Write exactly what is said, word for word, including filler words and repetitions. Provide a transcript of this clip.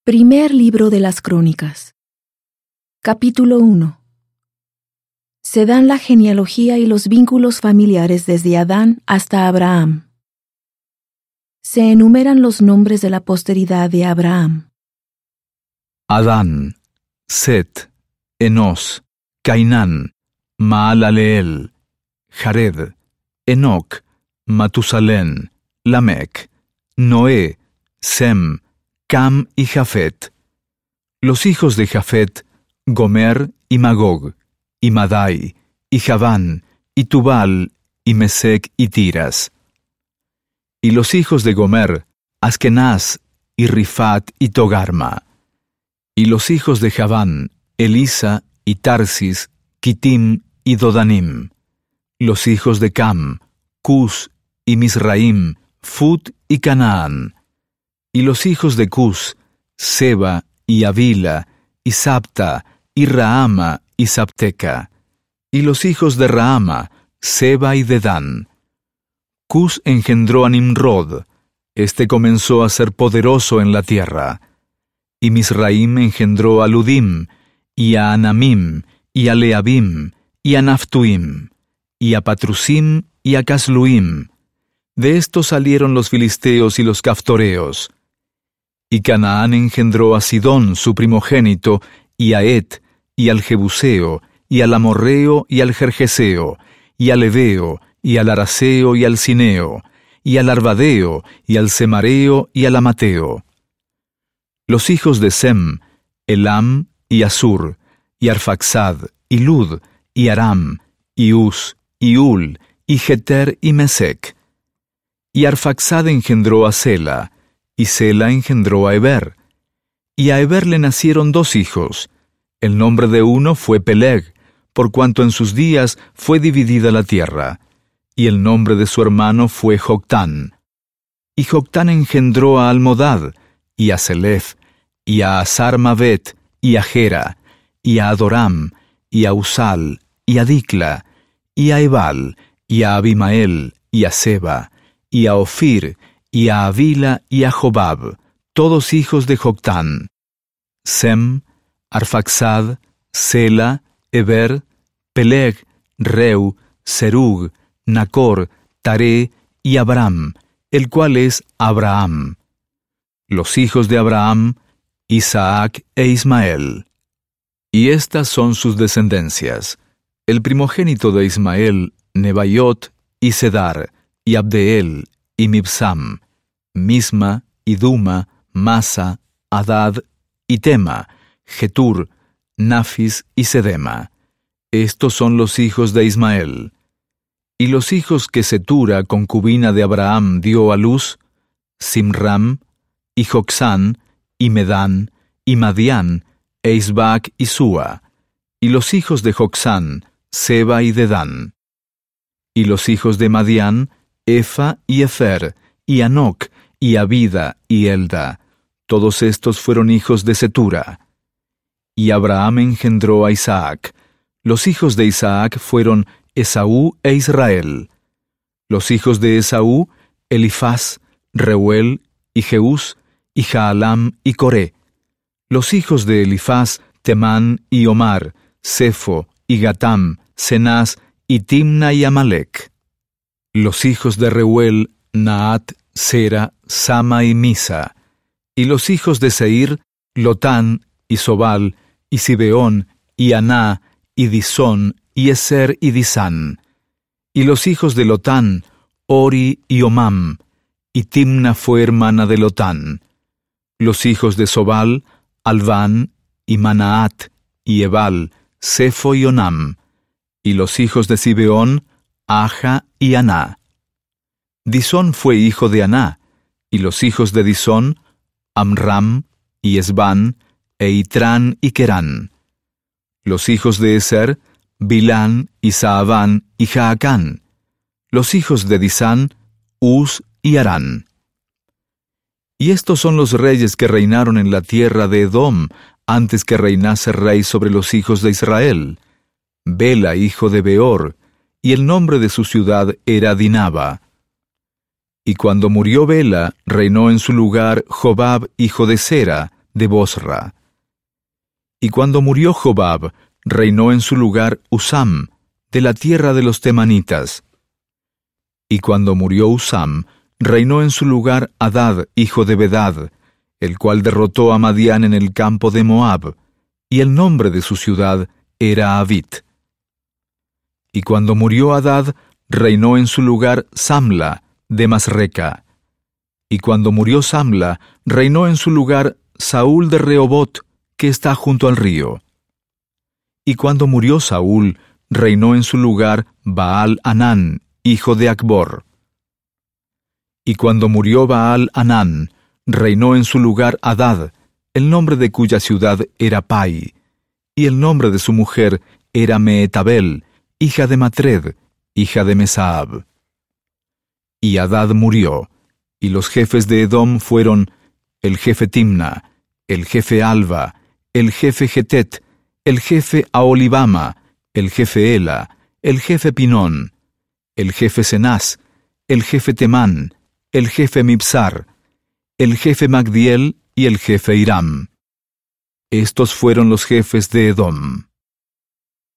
Primer libro de las Crónicas. Capítulo uno. Se dan la genealogía y los vínculos familiares desde Adán hasta Abraham. Se enumeran los nombres de la posteridad de Abraham. Adán, Set, Enos, Cainán, Maalaleel, Jared, Enoc, Matusalén, Lamec, Noé, Sem, Cam y Jafet. Los hijos de Jafet, Gomer y Magog, y Madai, y Javán, y Tubal, y Mesec y Tiras. Y los hijos de Gomer, Askenaz, y Rifat y Togarma. Y los hijos de Javán, Elisa, y Tarsis, Kitim y Dodanim. Los hijos de Cam, Cus, y Misraim, Fut y Canaán. Y los hijos de Cus, Seba, y Avila, y Sabta, y Raama, y Sabteca. Y los hijos de Raama, Seba y Dedán. Cus engendró a Nimrod. Este comenzó a ser poderoso en la tierra. Y Misraim engendró a Ludim, y a Anamim, y a Leabim, y a Naftuim, y a Patrusim, y a Casluim. De estos salieron los filisteos y los caftoreos. Y Canaán engendró a Sidón, su primogénito, y a Et, y al Jebuseo, y al Amorreo, y al Jerjeseo, y al Eveo, y al Araseo, y al Cineo, y al Arvadeo, y al Semareo, y al Amateo. Los hijos de Sem, Elam, y Asur, y Arfaxad, y Lud, y Aram, y Uz, y Ul, y Jeter, y Mesec. Y Arfaxad engendró a Sela, y Sela engendró a Eber. Y a Eber le nacieron dos hijos. El nombre de uno fue Peleg, por cuanto en sus días fue dividida la tierra. Y el nombre de su hermano fue Joctán. Y Joctán engendró a Almodad, y a Selef, y a Asar-Mavet, y a Gera, y a Adoram, y a Usal, y a Dicla, y a Ebal, y a Abimael, y a Seba, y a Ofir, y a Avila, y a Jobab, todos hijos de Joctán. Sem, Arfaxad, Sela, Eber, Peleg, Reu, Serug, Nacor, Taré y Abram, el cual es Abraham. Los hijos de Abraham, Isaac e Ismael. Y estas son sus descendencias: el primogénito de Ismael, Nebaiot, y Cedar, y Abdeel, y Mibsam, Misma, y Duma, Masa, Hadad, y Tema, Getur, Nafis y Sedema. Estos son los hijos de Ismael. Y los hijos que Setura, concubina de Abraham, dio a luz: Simram, y Joxán, y Medán, y Madián, e Isbac y Sua. Y los hijos de Joxán, Seba y Dedán. Y los hijos de Madián, Efa y Efer, y Anoc, y Abida, y Elda. Todos estos fueron hijos de Setura. Y Abraham engendró a Isaac. Los hijos de Isaac fueron Esaú e Israel. Los hijos de Esaú, Elifaz, Reuel, y Jeús, y Jaalam, y Coré. Los hijos de Elifaz, Temán y Omar, Sefo, y Gatam, Cenaz, y Timna y Amalec. Los hijos de Reuel, Naat, Sera, Sama y Misa. Y los hijos de Seir, Lotán, y Sobal, y Sibeón, y Aná, y Disón, y Eser y Disán. Y los hijos de Lotán, Ori y Omam, y Timna fue hermana de Lotán. Los hijos de Sobal, Alván, y Manaat, y Ebal, Sefo y Onam. Y los hijos de Sibeón, Aja y Aná. Disón fue hijo de Aná, y los hijos de Disón, Amram, y Esbán, e Itrán y Querán. Los hijos de Eser, Bilán, y Saaván, y Jaacán. Los hijos de Disán, Uz y Arán. Y estos son los reyes que reinaron en la tierra de Edom, antes que reinase rey sobre los hijos de Israel. Bela, hijo de Beor, y el nombre de su ciudad era Dinaba. Y cuando murió Bela, reinó en su lugar Jobab, hijo de Sera, de Bosra. Y cuando murió Jobab, reinó en su lugar Husam, de la tierra de los temanitas. Y cuando murió Husam, reinó en su lugar Hadad, hijo de Bedad, el cual derrotó a Madián en el campo de Moab, y el nombre de su ciudad era Avit. Y cuando murió Hadad, reinó en su lugar Samla, de Masreca. Y cuando murió Samla, reinó en su lugar Saúl de Rehobot, que está junto al río. Y cuando murió Saúl, reinó en su lugar Baal-Hanán, hijo de Acbor. Y cuando murió Baal-Hanán, reinó en su lugar Hadad, el nombre de cuya ciudad era Pai, y el nombre de su mujer era Mehetabel, hija de Matred, hija de Mesaab. Y Hadad murió, y los jefes de Edom fueron el jefe Timna, el jefe Alva, el jefe Getet, el jefe Aholibama, el jefe Ela, el jefe Pinón, el jefe Cenaz, el jefe Temán, el jefe Mibsar, el jefe Magdiel y el jefe Hiram. Estos fueron los jefes de Edom.